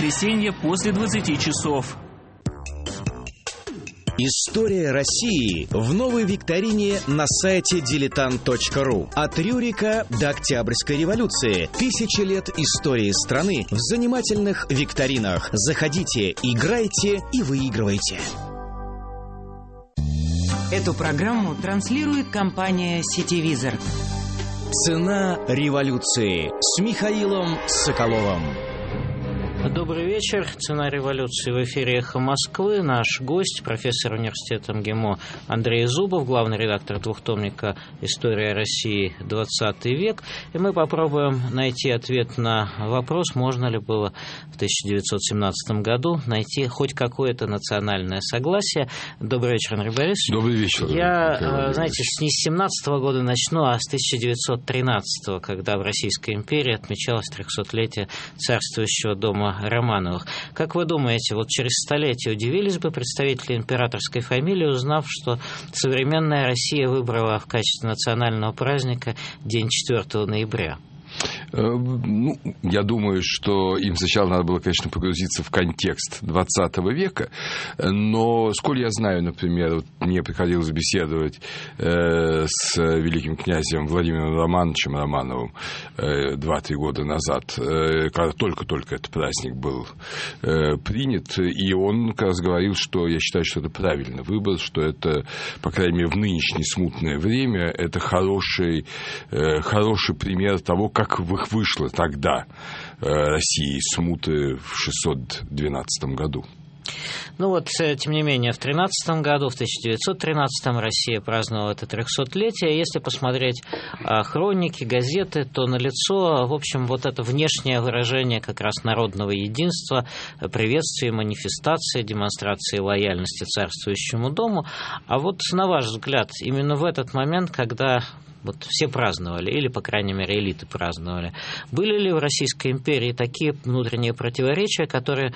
воскресенье после 20 часов. История России в новой викторине на сайте diletant.ru. От Рюрика до Октябрьской революции. 1000 лет истории страны в занимательных викторинах. Заходите, играйте и выигрывайте. Эту программу транслирует компания «Сетевизор». Цена революции с Михаилом Соколовым. Добрый вечер. «Цена революции» в эфире «Эхо Москвы». Наш гость, профессор университета МГИМО Андрей Зубов, главный редактор двухтомника «История России. 20 век». И мы попробуем найти ответ на вопрос, можно ли было в 1917 году найти хоть какое-то национальное согласие. Добрый вечер, Андрей Борисович. Добрый вечер. Я, знаете, не с 17 года начну, а с 1913, когда в Российской империи отмечалось 300-летие царствующего дома Романовых. Как вы думаете, вот через столетие удивились бы представители императорской фамилии, узнав, что современная Россия выбрала в качестве национального праздника день 4 ноября? Я думаю, что им сначала надо было, конечно, погрузиться в контекст 20 века, но, сколь я знаю, например, мне приходилось беседовать с великим князем Владимиром Романовичем Романовым 2-3 года назад, когда только-только этот праздник был принят, и он как раз говорил, что я считаю, что это правильный выбор, что это, по крайней мере, в нынешнее смутное время, это хороший пример того, как вышло тогда России смуты в 612 году. Ну вот, тем не менее, в 1913 году, в 1913 Россия праздновала это 300-летие. Если посмотреть хроники, газеты, то налицо, в общем, вот это внешнее выражение как раз народного единства, приветствие, манифестации, демонстрации лояльности царствующему дому. А вот, на ваш взгляд, именно в этот момент, когда вот все праздновали, или, по крайней мере, элиты праздновали, были ли в Российской империи такие внутренние противоречия, которые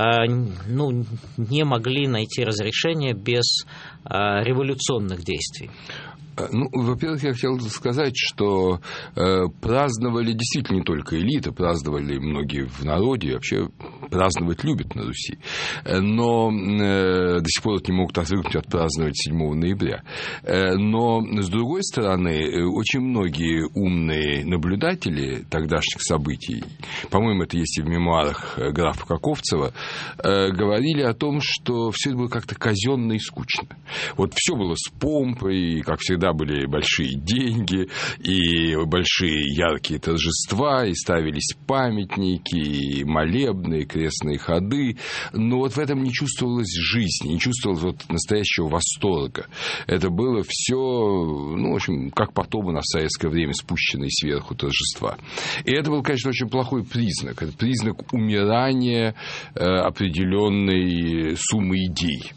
не могли найти разрешения без революционных действий? Во-первых, я хотел сказать, что праздновали действительно не только элита, праздновали многие в народе, вообще праздновать любят на Руси, но до сих пор не могут отвыкнуть от праздновать 7 ноября. Но, с другой стороны, очень многие умные наблюдатели тогдашних событий, по-моему, это есть и в мемуарах графа Каковцева, говорили о том, что все это было как-то казенно и скучно. Вот все было с помпой, как всегда, были большие деньги и большие яркие торжества, и ставились памятники, и молебны, и крестные ходы, но вот в этом не чувствовалось жизни, не чувствовалось вот настоящего восторга. Это было все, в общем, как потом у нас в советское время спущенные сверху торжества. И это был, конечно, очень плохой признак. Это признак умирания определенной суммы идей.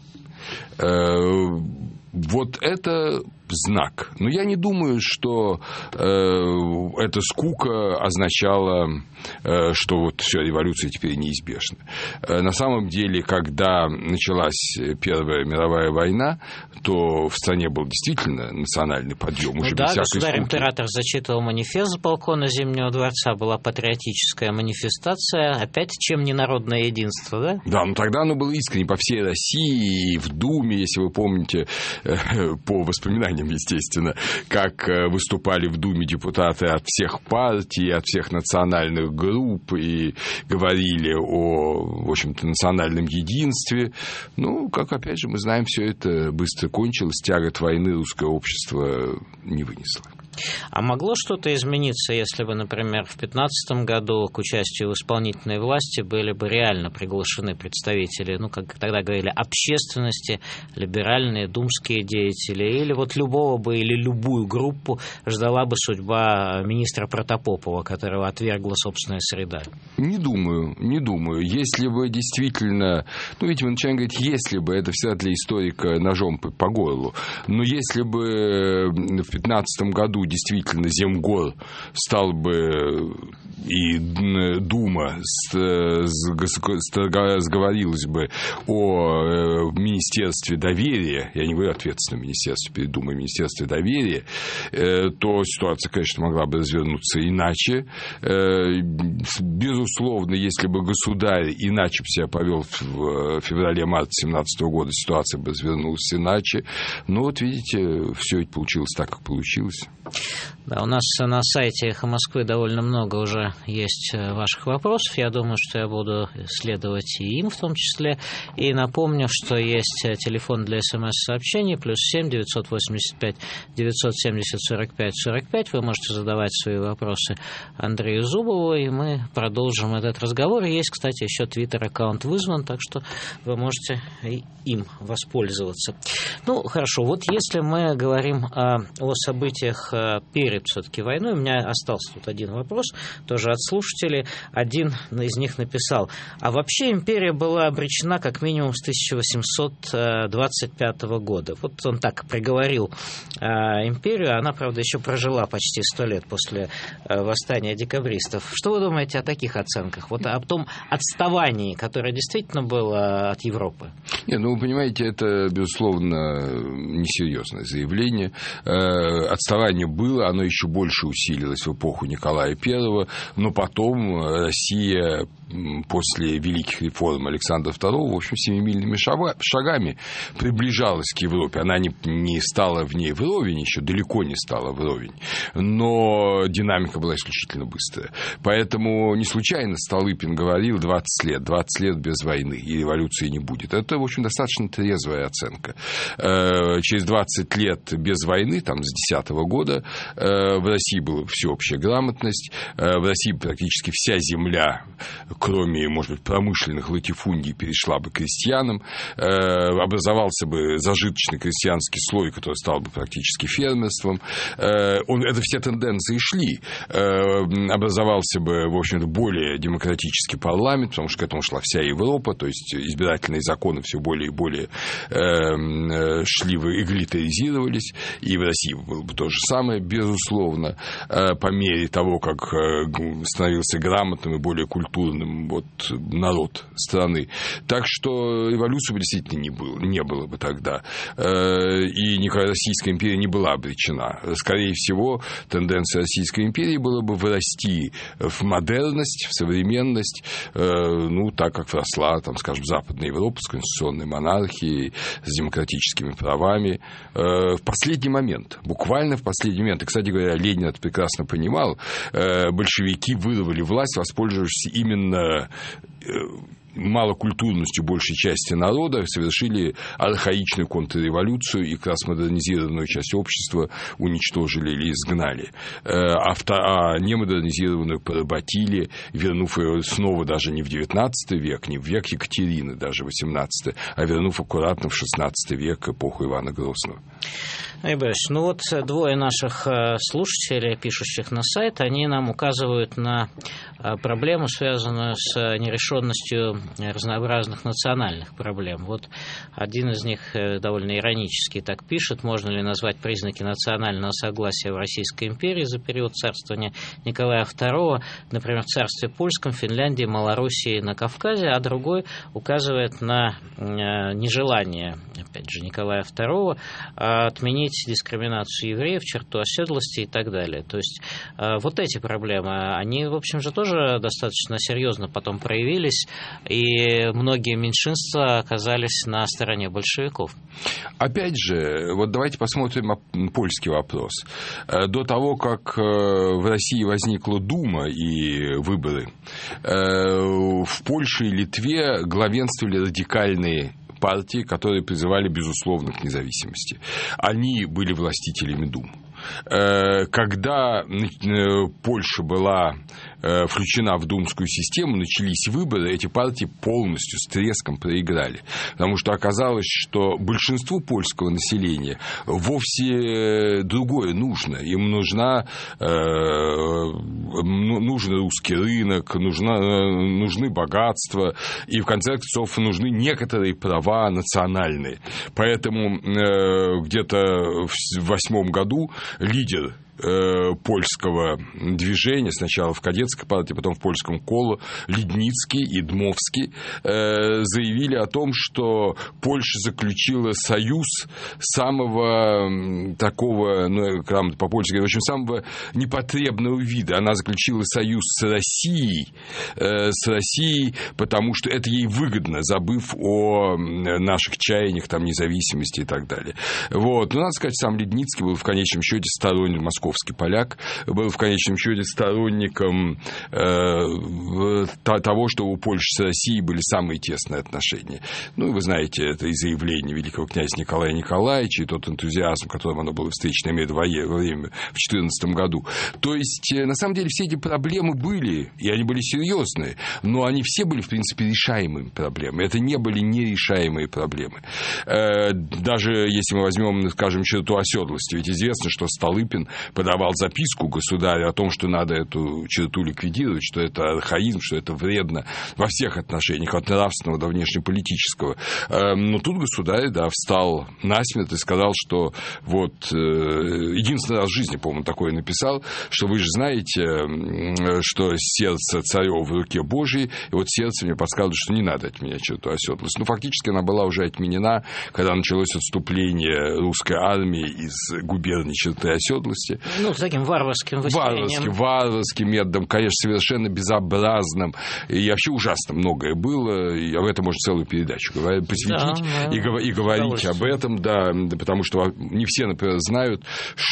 Вот это знак. Но я не думаю, что эта скука означала, что вот все, революция теперь неизбежна. На самом деле, когда началась Первая мировая война, то в стране был действительно национальный подъем. Уже без всякой скуки. Государь-император зачитывал манифест с балкона Зимнего дворца, была патриотическая манифестация, опять чем не народное единство, да? Да, но тогда оно было искренне по всей России, и в Думе, если вы помните, по воспоминаниям, естественно, как выступали в Думе депутаты от всех партий, от всех национальных групп и говорили о, в общем-то, национальном единстве. Как, опять же, мы знаем, все это быстро кончилось, тягот войны русское общество не вынесло. А могло что-то измениться, если бы, например, в 2015 году к участию в исполнительной власти были бы реально приглашены представители, как тогда говорили, общественности, либеральные, думские деятели, или вот любого бы, или любую группу ждала бы судьба министра Протопопова, которого отвергла собственная среда? Не думаю. Если бы действительно, видите, мы начинаем говорить, если бы, это всегда для историка ножом по горлу, но если бы в 2015 году высоту действительно Земгор стал бы и Дума сговорилась бы о Министерстве доверия, я не говорю ответственном министерстве перед Думой, Министерстве доверия, то ситуация, конечно, могла бы развернуться иначе. Безусловно, если бы государь иначе бы себя повел в феврале-марте 2017 года, ситуация бы развернулась иначе. Но вот видите, все это получилось так, как получилось. Да, у нас на сайте «Эхо Москвы» довольно много уже есть ваших вопросов. Я думаю, что я буду следовать и им в том числе. И напомню, что есть телефон для СМС-сообщений +7 985 970 45 45. Вы можете задавать свои вопросы Андрею Зубову, и мы продолжим этот разговор. И есть, кстати, еще твиттер-аккаунт вызван, так что вы можете и им воспользоваться. Ну, хорошо, вот если мы говорим о событиях перед все-таки войной, у меня остался тут один вопрос, тоже от слушателей. Один из них написал: а вообще империя была обречена как минимум с 1825 года. Вот он так приговорил империю, она, правда, еще прожила почти 100 лет после восстания декабристов. Что вы думаете о таких оценках? Вот о том отставании, которое действительно было от Европы? Не, ну, вы понимаете, это, безусловно, несерьезное заявление. Отставание было, оно еще больше усилилось в эпоху Николая I, но потом Россия после великих реформ Александра II, в общем, семимильными шагами приближалась к Европе. Она не стала в ней вровень, еще далеко не стала вровень, но динамика была исключительно быстрая. Поэтому не случайно Столыпин говорил 20 лет без войны, и революции не будет. Это, в общем, достаточно трезвая оценка. Через 20 лет без войны, там, с 2010 года, в России была всеобщая грамотность, в России практически вся земля, кроме, может быть, промышленных латифундий, перешла бы к крестьянам, образовался бы зажиточный крестьянский слой, который стал бы практически фермерством. Это все тенденции шли. Образовался бы, в общем-то, более демократический парламент, потому что к этому шла вся Европа, то есть избирательные законы все более и более эгалитаризировались, и в России было бы то же самое, безусловно, по мере того, как становился грамотным и более культурным народ страны. Так что революции бы действительно не было бы тогда. И никакая Российская империя не была обречена. Скорее всего, тенденция Российской империи была бы вырасти в модерность, в современность, так как вросла, там, скажем, Западная Европа с конституционной монархией, с демократическими правами. В последний момент, буквально в последний момент, и, кстати говоря, Ленин это прекрасно понимал, большевики вырвали власть, воспользовавшись именно малокультурностью большей части народа, совершили архаичную контрреволюцию и как раз модернизированную часть общества уничтожили или изгнали. А немодернизированную поработили, вернув ее снова даже не в XIX век, не в век Екатерины, даже в XVIII, а вернув аккуратно в XVI век, эпоху Ивана Грозного. Двое наших слушателей, пишущих на сайт, они нам указывают на проблему, связанную с нерешенностью разнообразных национальных проблем. Вот один из них довольно иронически так пишет: можно ли назвать признаки национального согласия в Российской империи за период царствования Николая II, например, в царстве Польском, Финляндии, Малоруссии, на Кавказе, а другой указывает на нежелание, опять же, Николая II отменить дискриминацию евреев, черту оседлости и так далее. То есть вот эти проблемы, они, в общем же, тоже достаточно серьезно потом проявились, и многие меньшинства оказались на стороне большевиков. Опять же, вот давайте посмотрим польский вопрос. До того, как в России возникла Дума и выборы, в Польше и Литве главенствовали радикальные партии, которые призывали, безусловно, к независимости. Они были властителями дум. Когда Польша была включена в думскую систему, начались выборы, эти партии полностью с треском проиграли. Потому что оказалось, что большинству польского населения вовсе другое нужно. Им нужен русский рынок, нужны богатства, и в конце концов нужны некоторые права национальные. Поэтому где-то в 2008 году лидер польского движения, сначала в кадетской партии, потом в польском коло, Ледницкий и Дмовский, заявили о том, что Польша заключила союз самого такого, ну, по-польски, в общем, самого непотребного вида. Она заключила союз с Россией, потому что это ей выгодно, забыв о наших чаяниях, там, независимости и так далее. Вот. Но, надо сказать, сам Ледницкий был в конечном счете сторонником, московский поляк, был в конечном счете сторонником того, что у Польши с Россией были самые тесные отношения. Ну, и вы знаете, это и заявление великого князя Николая Николаевича, и тот энтузиазм, которым оно было встречено во время в 2014 году. То есть, на самом деле, все эти проблемы были, и они были серьезные, но они все были, в принципе, решаемыми проблемами. Это не были нерешаемые проблемы. Даже если мы возьмем, скажем, черту оседлости, ведь известно, что Столыпин подавал записку государю о том, что надо эту черту ликвидировать, что это архаизм, что это вредно во всех отношениях, от нравственного до внешнеполитического. Но тут государь, да, встал насмерть и сказал, что вот единственный раз в жизни, по-моему, такое написал, что вы же знаете, что сердце царёва в руке Божьей, и вот сердце мне подсказывает, что не надо отменять черту оседлости. Ну, фактически она была уже отменена, когда началось отступление русской армии из губернии черты оседлости. Ну, с таким варварским выступлением. Варварским методом, конечно, совершенно безобразным. И вообще ужасно многое было. И об этом можно целую передачу посвятить, да, и говорить об этом, да, потому что не все, например, знают,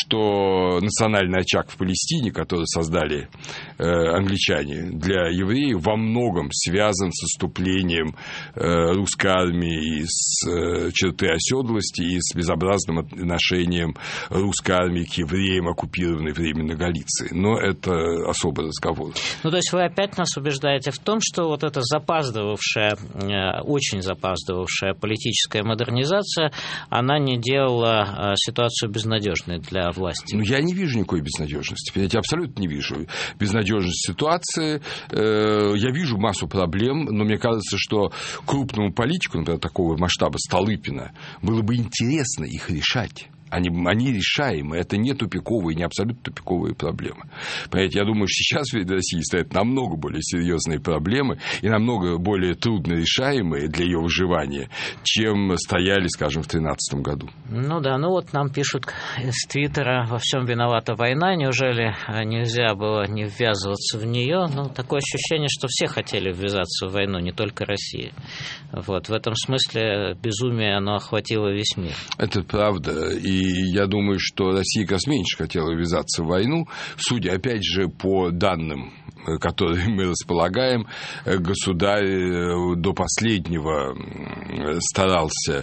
что национальный очаг в Палестине, который создали англичане для евреев, во многом связан с отступлением русской армии из черты оседлости и с безобразным отношением русской армии к евреям, оккупированной временно Галиции. Но это особый разговор. Ну, то есть вы опять нас убеждаете в том, что вот эта запаздывавшая, очень запаздывавшая политическая модернизация, она не делала ситуацию безнадежной для власти? Ну, я не вижу никакой безнадежности. Я абсолютно не вижу безнадежности ситуации. Я вижу массу проблем, но мне кажется, что крупному политику, например, такого масштаба Столыпина, было бы интересно их решать. Они решаемы, это не тупиковые, не абсолютно тупиковые проблемы. Понимаете, я думаю, что сейчас в России стоят намного более серьезные проблемы и намного более трудно решаемые для ее выживания, чем стояли, скажем, в 2013 году. Ну да, ну вот нам пишут из Твиттера: во всем виновата война, неужели нельзя было не ввязываться в нее? Ну, такое ощущение, что все хотели ввязаться в войну, не только Россия. Вот, в этом смысле безумие, оно охватило весь мир. Это правда, и я думаю, что Россия как раз меньше хотела ввязаться в войну. Судя, опять же, по данным, которые мы располагаем, государь до последнего старался,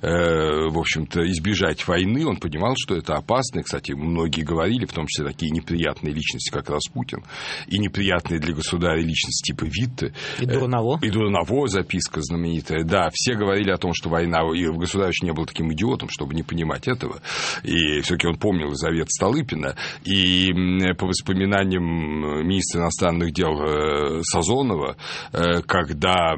в общем-то, избежать войны. Он понимал, что это опасно. И, кстати, многие говорили, в том числе такие неприятные личности, как Распутин, и неприятные для государя личности типа Витте. И Дурново. И Дурново, записка знаменитая. Да, все говорили о том, что война... И государь не был таким идиотом, чтобы не понимать этого. И все-таки он помнил завет Столыпина. И по воспоминаниям министра иностранных дел Сазонова, когда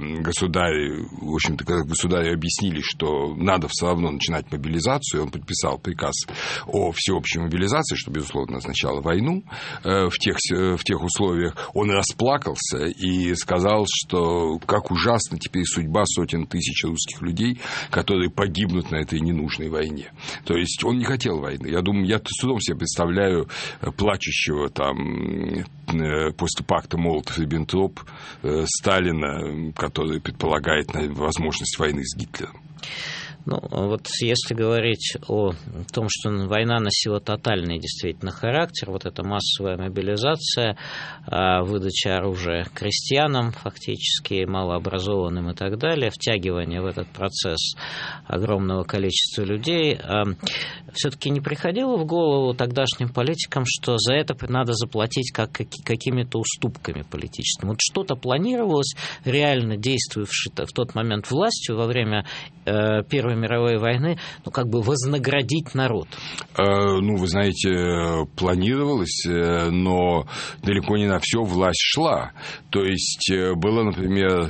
государю объяснили, что надо все равно начинать мобилизацию, он подписал приказ о всеобщей мобилизации, что, безусловно, означало войну в тех условиях, он расплакался и сказал, что как ужасна теперь судьба сотен тысяч русских людей, которые погибнут на этой ненужной войне. То есть он не хотел войны. Я думаю, я с трудом себе представляю плачущего там после пакта Молотов-Риббентроп Сталина, который предполагает возможность войны с Гитлером. Ну, вот если говорить о том, что война носила тотальный действительно характер, вот эта массовая мобилизация, выдача оружия крестьянам фактически, малообразованным и так далее, втягивание в этот процесс огромного количества людей, все-таки не приходило в голову тогдашним политикам, что за это надо заплатить какими-то уступками политическими? Вот что-то планировалось реально действовавшей в тот момент властью во время Первой мировой войны, вознаградить народ? Вы знаете, планировалось, но далеко не на все власть шла. То есть было, например,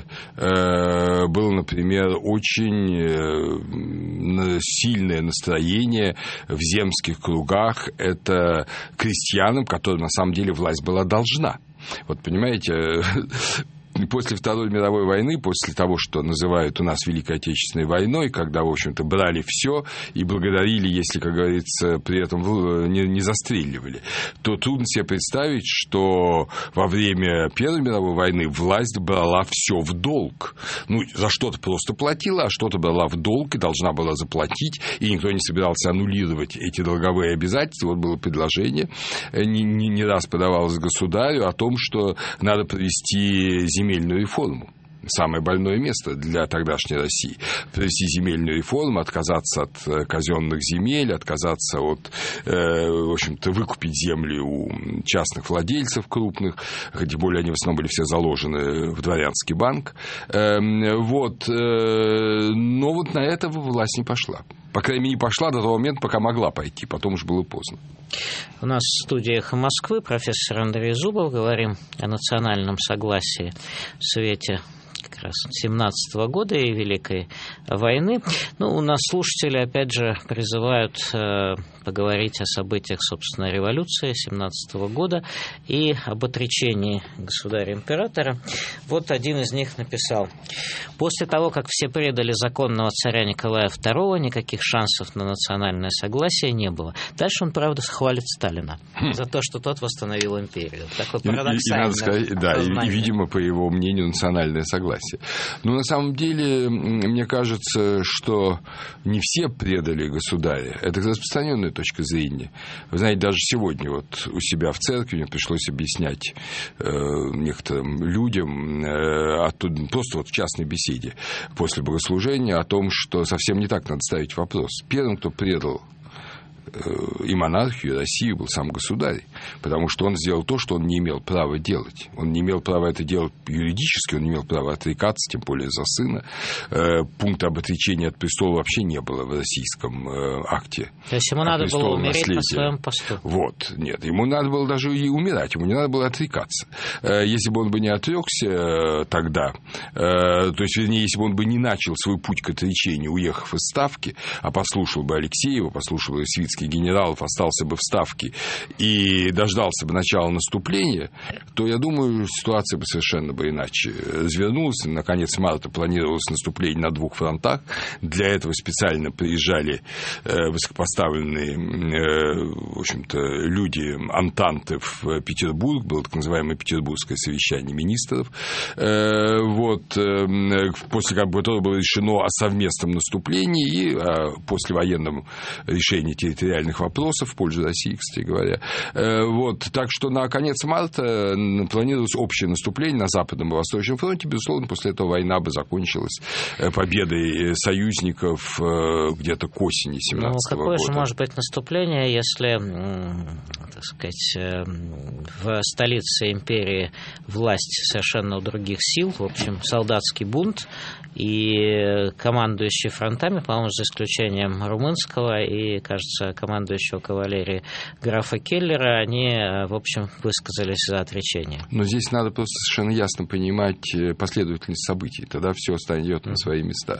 очень сильное настроение в земских кругах. Это крестьянам, которым на самом деле власть была должна. Вот понимаете, после Второй мировой войны, после того, что называют у нас Великой Отечественной войной, когда, в общем-то, брали все и благодарили, если, как говорится, при этом не застреливали, то трудно себе представить, что во время Первой мировой войны власть брала все в долг. За что-то просто платила, а что-то брала в долг и должна была заплатить, и никто не собирался аннулировать эти долговые обязательства. Вот было предложение, не раз подавалось государю о том, что надо провести земельную реформу. Самое больное место для тогдашней России. Провести земельную реформу, отказаться от казенных земель, отказаться от, в общем-то, выкупить земли у частных владельцев крупных, тем более они в основном были все заложены в дворянский банк. Но на это власть не пошла. По крайней мере, не пошла до того момента, пока могла пойти, потом уж было поздно. У нас в студии «Эхо Москвы» профессор Андрей Зубов. Говорим о национальном согласии в свете как раз 17 года и Великой войны. У нас слушатели, опять же, призывают поговорить о событиях, собственно, революции 17 года и об отречении государя-императора. Вот один из них написал: «После того, как все предали законного царя Николая II, никаких шансов на национальное согласие не было». Дальше он, правда, хвалит Сталина за то, что тот восстановил империю. Такой парадоксальный. И, видимо, по его мнению, национальное согласие. Но на самом деле, мне кажется, что не все предали государя. Это распространенная точка зрения. Вы знаете, даже сегодня вот у себя в церкви мне пришлось объяснять некоторым людям, просто вот в частной беседе после богослужения, о том, что совсем не так надо ставить вопрос. Первым, кто предал и монархию, и Россию, был сам государь, потому что он сделал то, что он не имел права делать. Он не имел права это делать юридически, он не имел права отрекаться, тем более за сына. Пункта об отречении от престола вообще не было в российском акте. То есть ему надо было умереть на своем посту? Вот, нет, ему надо было даже и умирать, ему не надо было отрекаться. Если бы он бы не отрекся тогда, то есть, вернее, если бы он бы не начал свой путь к отречению, уехав из Ставки, а послушал бы Алексеева, послушал бы Свицких генералов, остался бы в Ставке и дождался бы начала наступления, то, я думаю, ситуация бы совершенно иначе развернулась. На конец марта планировалось наступление на 2 фронтах. Для этого специально приезжали высокопоставленные, в общем-то, люди Антанты в Петербург. Было так называемое Петербургское совещание министров. После которого было решено о совместном наступлении и о послевоенном решении территориальных вопросов в пользу России, кстати говоря. Так что на конец марта планировалось общее наступление на Западном и Восточном фронте. Безусловно, после этого война бы закончилась победой союзников где-то к осени 17 года. Какое же может быть наступление, если, так сказать, в столице империи власть совершенно у других сил, в общем, солдатский бунт, и командующие фронтами, по-моему, за исключением румынского и, кажется, командующего кавалерии графа Келлера, они, в общем, высказались за отречение. Но здесь надо просто совершенно ясно понимать последовательность событий, тогда все станет на свои места.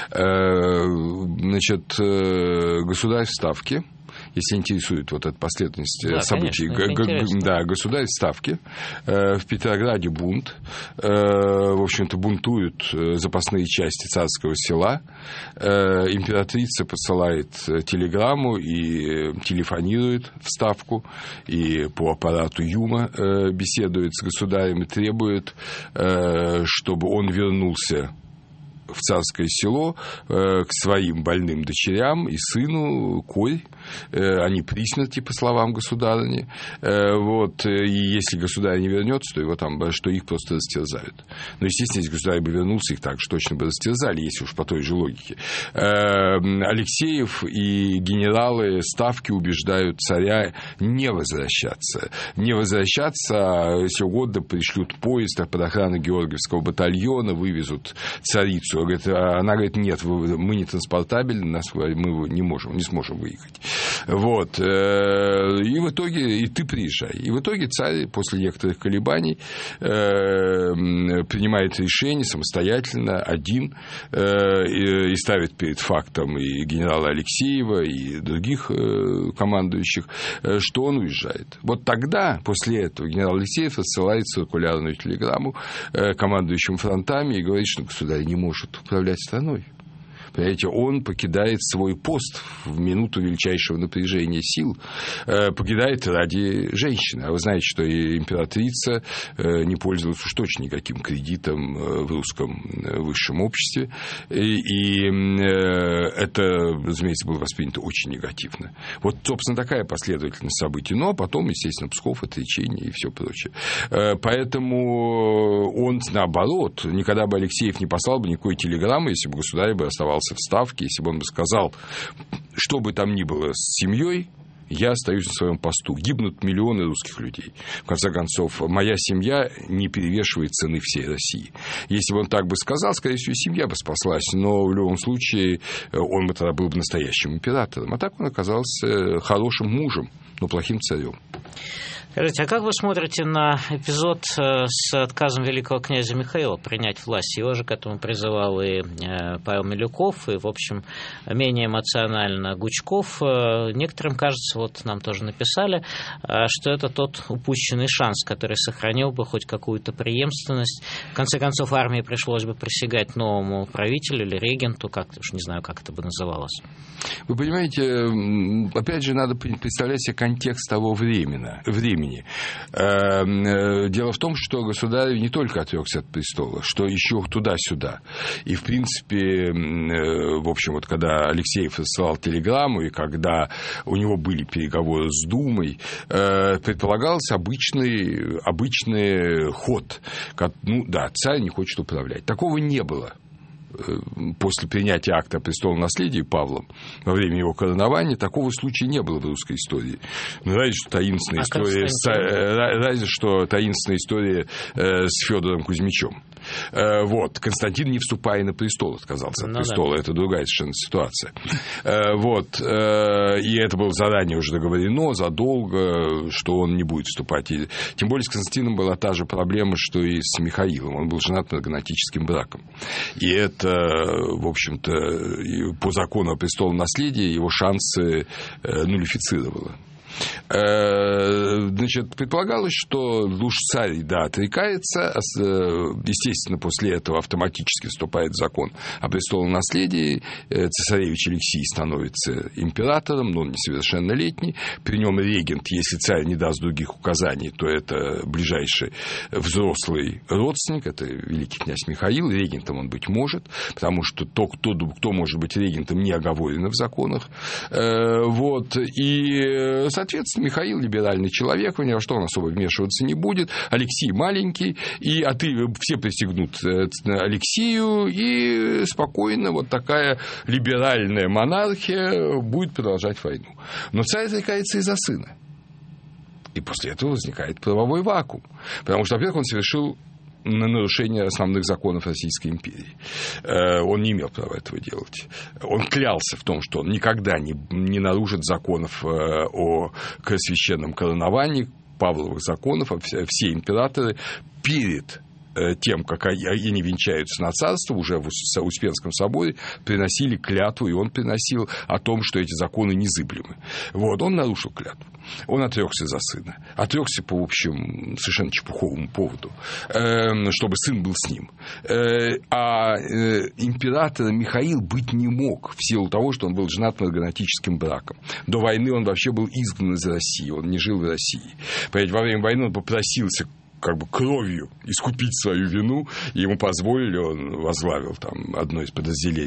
Значит, государь в Ставке, если интересует вот эта последовательность событий. Государь в Ставке, в Петрограде бунт, в общем-то, бунтуют запасные части царского села, императрица посылает телеграмму и телефонирует в Ставку, и по аппарату Юма беседует с государем и требует, чтобы он вернулся в царское село к своим больным дочерям и сыну Корь. Они при смерти, по словам государыни. И если государь не вернется, то его там, что их просто растерзают. Но, естественно, если государь бы вернулся, их так же точно бы растерзали, если уж по той же логике. Алексеев и генералы Ставки убеждают царя не возвращаться. Не возвращаться, если угодно, пришлют поезд под охраной Георгиевского батальона, вывезут царицу границу. Она говорит, нет, мы не транспортабельны, мы не сможем выехать. Вот. И в итоге, и ты приезжай. И в итоге царь после некоторых колебаний принимает решение самостоятельно, один, и ставит перед фактом и генерала Алексеева, и других командующих, что он уезжает. Вот тогда, после этого, генерал Алексеев рассылает циркулярную телеграмму командующим фронтами и говорит, что государь не может управлять страной. Понимаете, он покидает свой пост в минуту величайшего напряжения сил, покидает ради женщины. А вы знаете, что и императрица не пользовалась уж точно никаким кредитом в русском высшем обществе. И это, разумеется, было воспринято очень негативно. Вот, собственно, такая последовательность событий. Но потом, естественно, Псков, отречение и все прочее. Поэтому он, наоборот, никогда бы Алексеев не послал бы никакой телеграммы, если бы государь бы оставался в Ставке, если бы он бы сказал, что бы там ни было с семьей, я остаюсь на своем посту. Гибнут миллионы русских людей. В конце концов, моя семья не перевешивает цены всей России. Если бы он так бы сказал, скорее всего, семья бы спаслась, но в любом случае он бы тогда был бы настоящим императором. А так он оказался хорошим мужем, но плохим царем. Скажите, а как вы смотрите на эпизод с отказом великого князя Михаила принять власть? Его же к этому призывал и Павел Милюков, и, в общем, менее эмоционально Гучков. Некоторым кажется, вот нам тоже написали, что это тот упущенный шанс, который сохранил бы хоть какую-то преемственность. В конце концов, армии пришлось бы присягать новому правителю или регенту, как-то уж не знаю, как это бы называлось. Вы понимаете, опять же, надо представлять себе контекст того времени. Дело в том, что государь не только отрекся от престола, что еще туда-сюда. И, в принципе, в общем, вот когда Алексеев рассылал телеграмму, и когда у него были переговоры с Думой, предполагался обычный ход. Ну да, царь не хочет управлять. Такого не было. После принятия акта о престолонаследии Павлом во время его коронования такого случая не было в русской истории. Ну, разве что таинственная история с Федором Кузьмичем. Вот. Константин, не вступая на престол, отказался от престола. Да. Это другая совершенно ситуация. Вот. И это было заранее уже договорено, задолго, что он не будет вступать. И, тем более с Константином была та же проблема, что и с Михаилом. Он был женат многонатическим браком. И это, в общем-то, по закону о престолонаследии его шансы нулифицировало. Значит, предполагалось, что уж царь, да, отрекается, естественно, после этого автоматически вступает в закон о престолонаследии, цесаревич Алексий становится императором, но он несовершеннолетний, при нем регент, если царь не даст других указаний, то это ближайший взрослый родственник, это великий князь Михаил, регентом он быть может, потому что кто может быть регентом, не оговорено в законах, вот, и, соответственно, Михаил либеральный человек, ни во что он особо вмешиваться не будет. Алексей маленький, все присягнут Алексею, и спокойно вот такая либеральная монархия будет продолжать войну. Но царь отрекается из-за сына. И после этого возникает правовой вакуум. Потому что, во-первых, он совершил на нарушение основных законов Российской империи. Он не имел права этого делать. Он клялся в том, что он никогда не нарушит законов о священном короновании, Павловых законов, все императоры перед тем, как они венчаются на царство, уже в Успенском соборе приносили клятву, и он приносил о том, что эти законы незыблемы. Вот, он нарушил клятву. Он отрекся за сына. Отрекся по, в общем, совершенно чепуховому поводу, чтобы сын был с ним. А императором Михаил быть не мог в силу того, что он был женат многонатическим браком. До войны он вообще был изгнан из России, он не жил в России. Понимаете, во время войны он попросился как бы кровью искупить свою вину, и ему позволили, он возглавил там одно из подразделений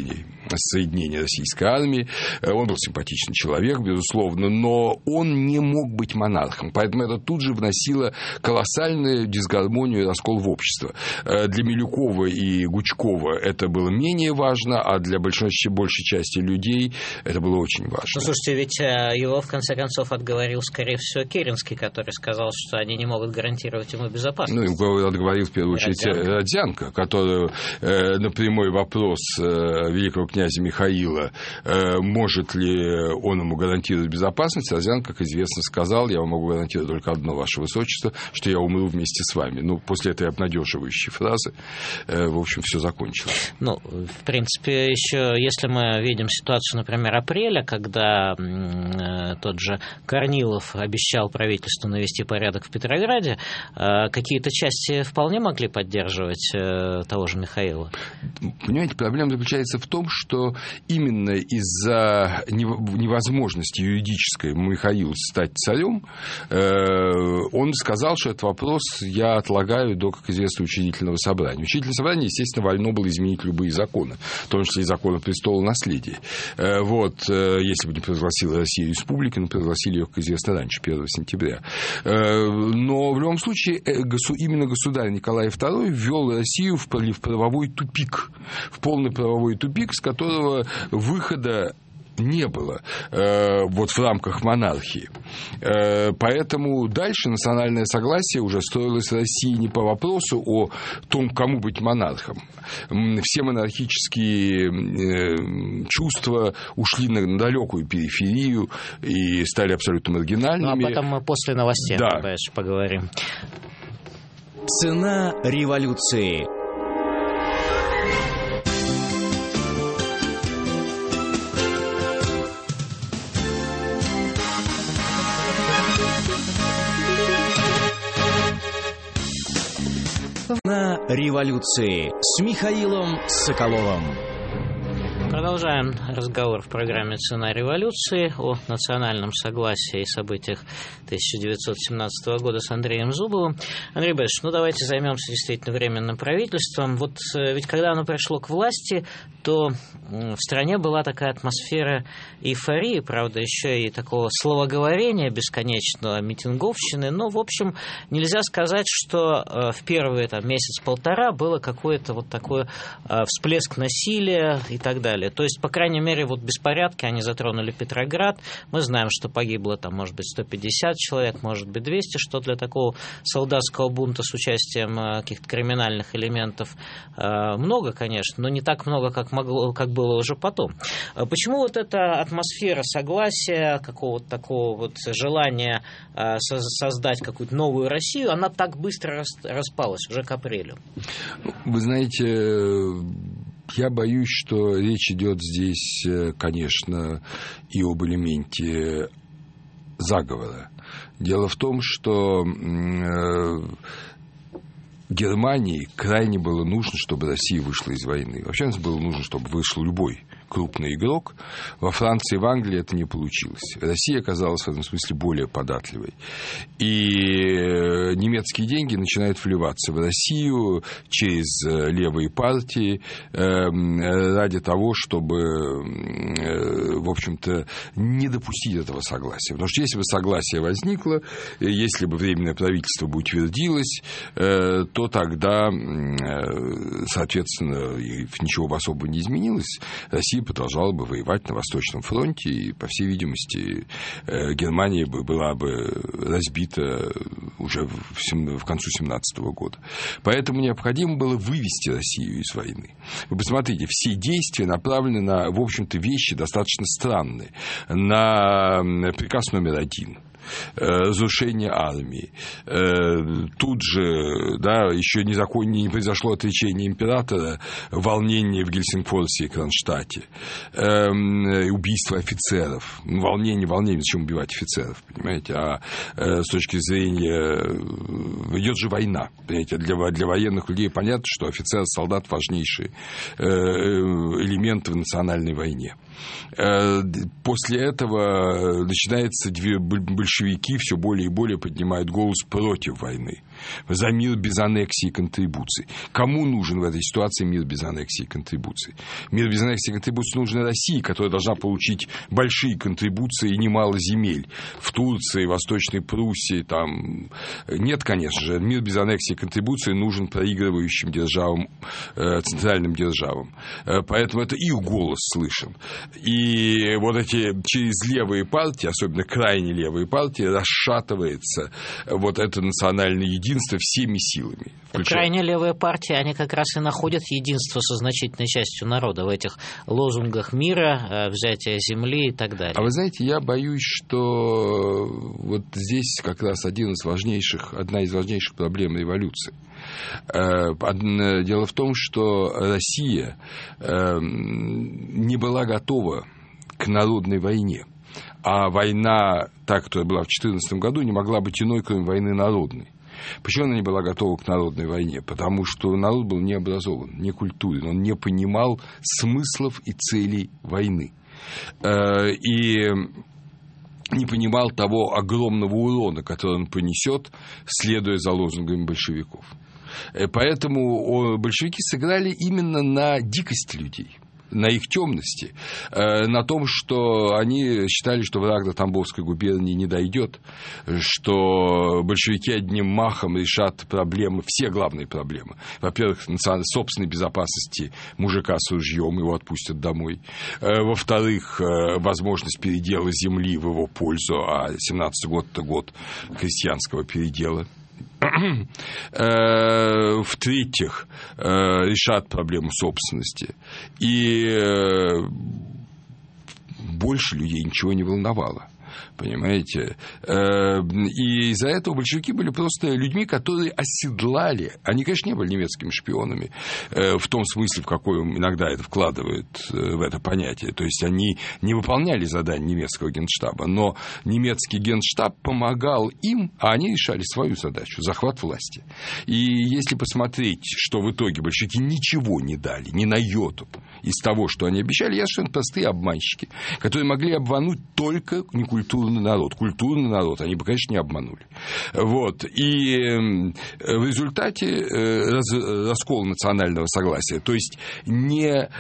соединения российской армии. Он был симпатичный человек, безусловно, но он не мог быть монархом. Поэтому это тут же вносило колоссальную дисгармонию и раскол в общество. Для Милюкова и Гучкова это было менее важно, а для большей части людей это было очень важно. Ну, слушайте, ведь его, в конце концов, отговорил, скорее всего, Керенский, который сказал, что они не могут гарантировать ему безопасность. Ну, отговорил, в первую очередь, Родзянко, который на прямой вопрос великого князя Михаила, может ли он ему гарантировать безопасность, Родзянко, как известно, сказал: я вам могу гарантировать только одно, ваше высочество, что я умру вместе с вами. Ну, после этой обнадеживающей фразы, в общем, все закончилось. Ну, в принципе, еще, если мы видим ситуацию, например, апреля, когда тот же Корнилов обещал правительству навести порядок в Петрограде, какие-то части вполне могли поддерживать того же Михаила. Понимаете, проблема заключается в том, что именно из-за невозможности юридической Михаилу стать царем, он сказал, что этот вопрос я отлагаю до, как известно, учредительного собрания. Учредительное собрание, естественно, вольно было изменить любые законы, в том числе и закон о престолонаследии. Вот, если бы не провозгласила Россия республикой, но провозгласили ее, как известно, раньше, 1 сентября. Но в любом случае именно государь Николай II ввел Россию в правовой тупик, в полный правовой тупик, с которого выхода не было вот в рамках монархии. Поэтому дальше национальное согласие уже строилось в России не по вопросу о том, кому быть монархом. Все монархические чувства ушли на далекую периферию и стали абсолютно маргинальными. Ну, об этом мы после новостей, конечно, поговорим. Цена революции. На революции с Михаилом Соколовым. Продолжаем разговор в программе «Цена революции» о национальном согласии и событиях 1917 года с Андреем Зубовым. Андрей Борисович, ну давайте займемся действительно временным правительством. Вот ведь когда оно пришло к власти, то в стране была такая атмосфера эйфории, правда, еще и такого словоговорения бесконечного, митинговщины. Но, в общем, нельзя сказать, что в первые месяц-полтора было какой-то вот такой всплеск насилия и так далее. То есть, по крайней мере, вот беспорядки, они затронули Петроград. Мы знаем, что погибло там, может быть, 150 человек, может быть, 200, что для такого солдатского бунта с участием каких-то криминальных элементов много, конечно, но не так много, как было уже потом. Почему вот эта атмосфера согласия, какого-то такого вот желания создать какую-то новую Россию, она так быстро распалась уже к апрелю? Вы знаете, я боюсь, что речь идет здесь, конечно, и об элементе заговора. Дело в том, что Германии крайне было нужно, чтобы Россия вышла из войны. Вообще, было нужно, чтобы вышел любой крупный игрок. Во Франции и в Англии это не получилось. Россия оказалась в этом смысле более податливой. И немецкие деньги начинают вливаться в Россию через левые партии ради того, чтобы, в общем-то, не допустить этого согласия. Потому что если бы согласие возникло, если бы Временное правительство бы утвердилось, то тогда, соответственно, ничего бы особо не изменилось. Россия продолжала бы воевать на Восточном фронте, и, по всей видимости, Германия была бы разбита уже в концу 1917 года. Поэтому необходимо было вывести Россию из войны. Вы посмотрите, все действия направлены на, в общем-то, вещи достаточно странные. На приказ номер 1. Разрушение армии. Тут же, да, еще не произошло отречение императора, волнение в Гельсингфорсе и Кронштадте, убийство офицеров. Волнение, зачем убивать офицеров, понимаете? А с точки зрения... Идет же война, понимаете? Для военных людей понятно, что офицер, солдат – важнейшие элементы в национальной войне. После этого начинается большевики все более и более поднимают голос против войны. за мир без аннексии и контрибуций. Кому нужен в этой ситуации мир без аннексии и контрибуций? Мир без аннексии и контрибуций нужен России, которая должна получить большие контрибуции и немало земель. В Турции, Восточной Пруссии, там... Нет, конечно же, мир без аннексии и контрибуции нужен проигрывающим державам, центральным державам. Поэтому это их голос слышен. И вот эти через левые партии, особенно крайне левые партии, расшатывается вот это национальное единство всеми силами. Крайне левые партии, они как раз и находят единство со значительной частью народа в этих лозунгах мира, взятия земли и так далее. А вы знаете, я боюсь, что вот здесь как раз одна из важнейших проблем революции. Дело в том, что Россия не была готова к народной войне. А война, та, которая была в 2014 году, не могла быть иной, кроме войны народной. Почему она не была готова к народной войне? Потому что народ был не образован, не культурен, он не понимал смыслов и целей войны. И не понимал того огромного урона, который он понесет, следуя за лозунгами большевиков. Поэтому большевики сыграли именно на дикость людей, на их темности, на том, что они считали, что враг до Тамбовской губернии не дойдет, что большевики одним махом решат проблемы, все главные проблемы. Во-первых, собственной безопасности мужика с ружьем, его отпустят домой. Во-вторых, возможность передела земли в его пользу, а 17-й год – это год крестьянского передела. В-третьих, решат проблему собственности. И больше людей ничего не волновало. Понимаете? И из-за этого большевики были просто людьми, которые оседлали. Они, конечно, не были немецкими шпионами в том смысле, в какой иногда это вкладывают в это понятие. То есть они не выполняли задания немецкого генштаба, но немецкий генштаб помогал им, а они решали свою задачу – захват власти. И если посмотреть, что в итоге большевики ничего не дали, ни на йоту из того, что они обещали, я совершенно простые обманщики, которые могли обмануть только некультурный народ. Культурный народ они бы, конечно, не обманули. Вот. И в результате раскол национального согласия. То есть не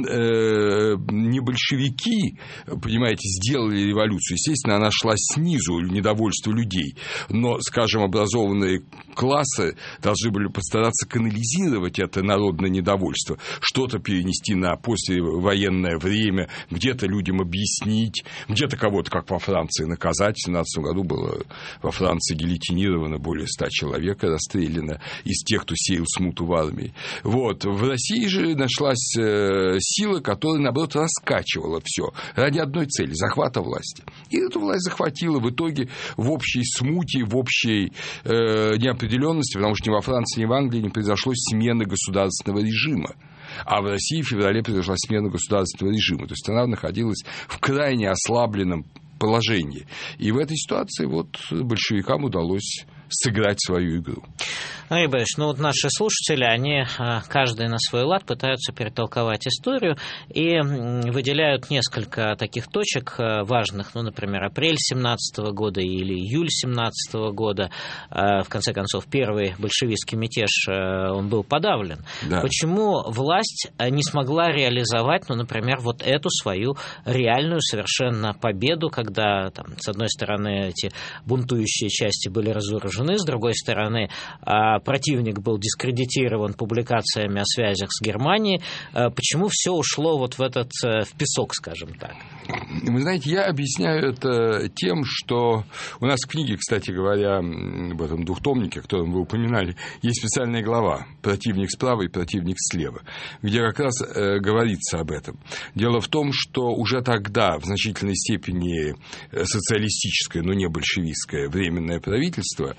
большевики, понимаете, сделали революцию. Естественно, она шла снизу, недовольство людей. Но, скажем, образованные классы должны были постараться канализировать это народное недовольство, что-то перенести на послевоенное время, где-то людям объяснить, где-то кого-то, как во Франции, наказать. В 17 году было во Франции гильотинировано более 100 человек, расстреляно из тех, кто сеял смуту в армии. Вот. В России же нашлась сила, которая, наоборот, раскачивала все ради одной цели – захвата власти. И эту власть захватила в итоге в общей смуте, в общей неопределенности, потому что ни во Франции, ни в Англии не произошло смены государственного режима. А в России в феврале произошла смена государственного режима. То есть страна находилась в крайне ослабленном положении. И в этой ситуации вот большевикам удалось сыграть свою игру. Андрей Борисович, вот наши слушатели, они каждый на свой лад пытаются перетолковать историю и выделяют несколько таких точек важных, например, апрель 17 года или июль 17 года. В конце концов, первый большевистский мятеж, он был подавлен. Да. Почему власть не смогла реализовать, например, вот эту свою реальную совершенно победу, когда, с одной стороны, эти бунтующие части были разоружены, с другой стороны, противник был дискредитирован публикациями о связях с Германией. Почему все ушло вот в песок, скажем так? Вы знаете, я объясняю это тем, что у нас в книге, кстати говоря, в этом двухтомнике, о котором вы упоминали, есть специальная глава «Противник справа и противник слева», где как раз говорится об этом. Дело в том, что уже тогда в значительной степени социалистическое, но не большевистское временное правительство,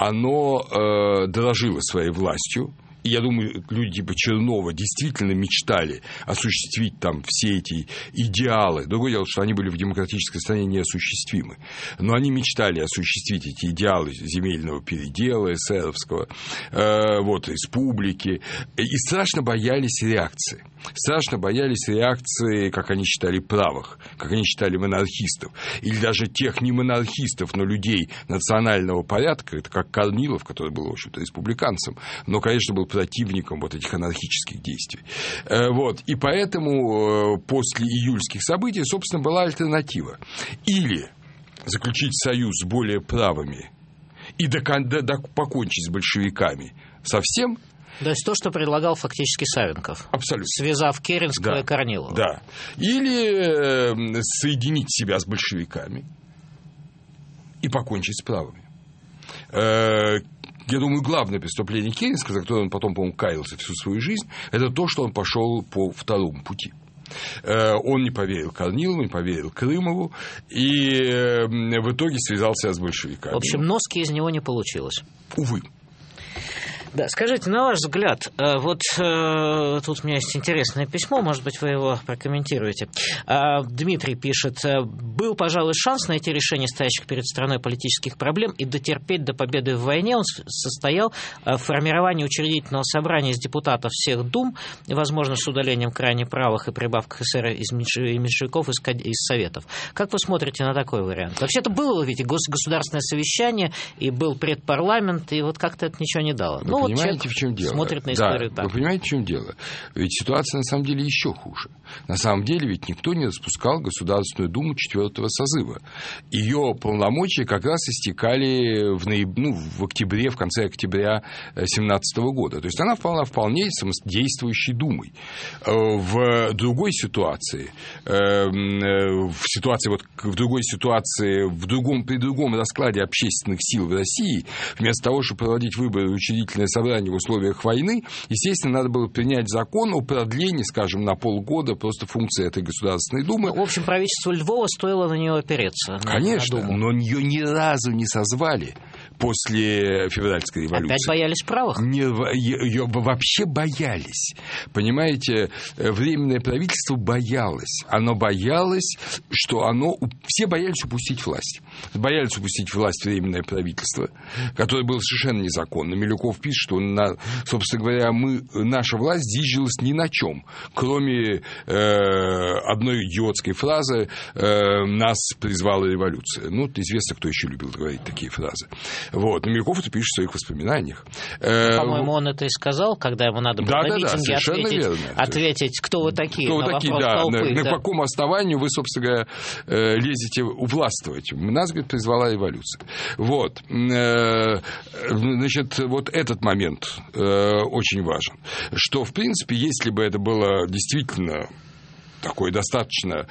оно дорожило своей властью. И я думаю, люди типа Чернова действительно мечтали осуществить там все эти идеалы. Другое дело, что они были в демократической стране неосуществимы. Но они мечтали осуществить эти идеалы земельного передела эсеровского, республики. И страшно боялись реакции. страшно боялись реакции, как они считали, правых, как они считали, монархистов, или даже тех не монархистов, но людей национального порядка, это как Корнилов, который был, в общем-то, республиканцем, но, конечно, был противником вот этих анархических действий. Вот. И поэтому после июльских событий, собственно, была альтернатива. Или заключить союз с более правыми и покончить с большевиками совсем. То есть то, что предлагал фактически Савенков. Абсолютно. Связав Керенского и Корнилова. Да. Или соединить себя с большевиками и покончить с правыми. Я думаю, главное преступление Керенского, за которое он потом, по-моему, каялся всю свою жизнь, это то, что он пошел по второму пути. Он не поверил Корнилову, не поверил Крымову и в итоге связался с большевиками. В общем, носки из него не получилось. Увы. Да, скажите, на ваш взгляд, вот тут у меня есть интересное письмо, может быть, вы его прокомментируете. Дмитрий пишет: был, пожалуй, шанс найти решение стоящих перед страной политических проблем и дотерпеть до победы в войне. Он состоял в формировании учредительного собрания из депутатов всех дум, возможно, с удалением крайне правых и прибавкой эсеров из меньшевиков из советов. Как вы смотрите на такой вариант? Вообще-то было, видите, государственное совещание, и был предпарламент, и вот как-то это ничего не дало. Вы понимаете, в чем дело? Смотрит на историю так. Вы понимаете, в чем дело? Ведь ситуация на самом деле еще хуже. На самом деле ведь никто не распускал Государственную Думу 4-го созыва. Ее полномочия как раз истекали в октябре, в конце октября 2017 года. То есть она была вполне самодействующей Думой. В другой ситуации, при другом раскладе общественных сил в России, вместо того, чтобы проводить выборы и учредительное собрание в условиях войны, естественно, надо было принять закон о продлении, скажем, на полгода просто функции этой Государственной Думы. В общем, правительству Львова стоило на нее опереться. Конечно, но ее ни разу не созвали после февральской революции. Опять боялись правых? Ее вообще боялись. Понимаете, Временное правительство боялось. Оно боялось, что все боялись упустить власть. Боялись упустить власть Временное правительство, которое было совершенно незаконно. Милюков пишет, что, собственно говоря, наша власть зиждилась ни на чем, кроме одной идиотской фразы «нас призвала революция». Известно, кто еще любил говорить такие фразы. Вот. Но Милюков это пишет в своих воспоминаниях. По-моему, он это и сказал, когда ему надо было на митинге ответить, кто вы такие, кто на вы такие, вопрос толпы. На каком основании вы, собственно говоря, лезете властвовать. Нас, говорит, призвала революция. Вот. Значит, вот этот момент очень важен. Что, в принципе, если бы это было действительно такой достаточно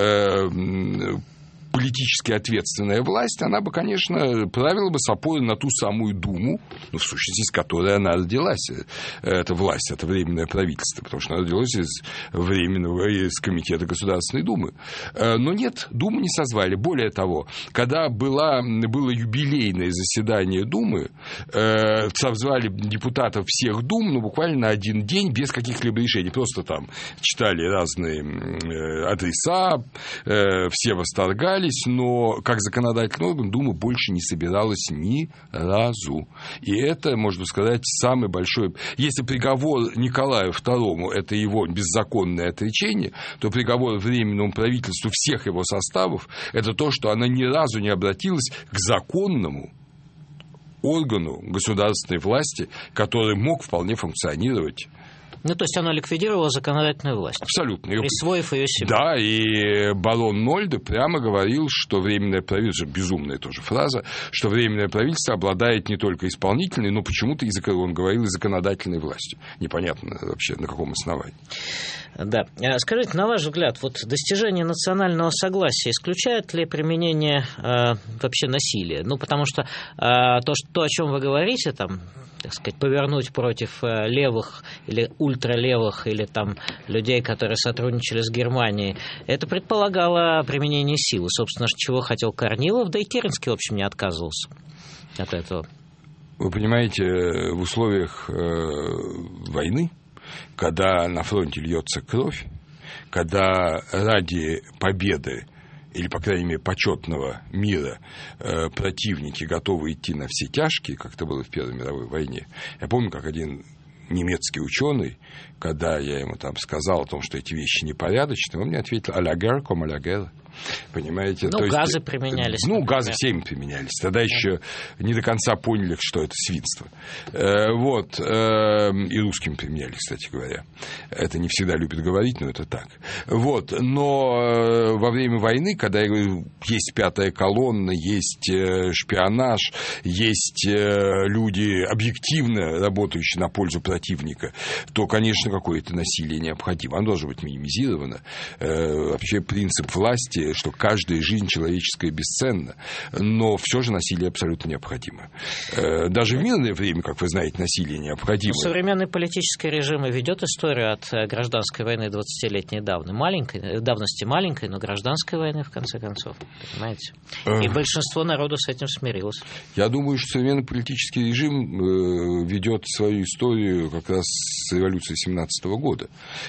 политически ответственная власть, она бы, конечно, правила бы с опорой на ту самую Думу, в сущности, из которой она родилась, эта власть, это Временное правительство, потому что она родилась из Комитета Государственной Думы. Но нет, Думу не созвали. Более того, когда было юбилейное заседание Думы, созвали депутатов всех Дум, буквально на один день, без каких-либо решений. Просто там читали разные адреса, все восторгались, но как законодательный орган Дума больше не собиралась ни разу. И это, можно сказать, самый большой... Если приговор Николаю II – это его беззаконное отречение, то приговор Временному правительству всех его составов – это то, что она ни разу не обратилась к законному органу государственной власти, который мог вполне функционировать. То есть она ликвидировала законодательную власть. Абсолютно. Присвоив ее себе. Да, и барон Нольде прямо говорил, что Временное правительство, безумная тоже фраза, что Временное правительство обладает не только исполнительной, но почему-то, он говорил, и законодательной властью. Непонятно вообще, на каком основании. Да. Скажите, на ваш взгляд, достижение национального согласия исключает ли применение вообще насилия? Потому что то, о чем вы говорите, так сказать, повернуть против левых или ультралевых, или людей, которые сотрудничали с Германией, это предполагало применение силы. Собственно, чего хотел Корнилов, да и Керенский, в общем, не отказывался от этого. Вы понимаете, в условиях войны, когда на фронте льется кровь, когда ради победы или, по крайней мере, почетного мира противники готовы идти на все тяжкие, как это было в Первой мировой войне. Я помню, как один немецкий ученый, когда я ему там сказал о том, что эти вещи непорядочны, он мне ответил: «А la guerre comme à la guerre». Понимаете? Ну, газы применялись. Ну, например. Газы всеми применялись. Тогда еще не до конца поняли, что это свинство. Вот. И русскими применяли, кстати говоря. Это не всегда любят говорить, но это так. Вот. Но во время войны, когда я говорю, есть пятая колонна, есть шпионаж, есть люди, объективно работающие на пользу противника, то, конечно, какое-то насилие необходимо. Оно должно быть минимизировано. Вообще принцип власти, что каждая жизнь человеческая бесценна, но все же насилие абсолютно необходимо. Даже в мирное время, как вы знаете, насилие необходимо. Но современный политический режим ведет историю от гражданской войны 20-летней давности маленькой, но гражданской войны, в конце концов. Понимаете? И большинство народу с этим смирилось. Я думаю, что современный политический режим ведет свою историю как раз с революции 17 года.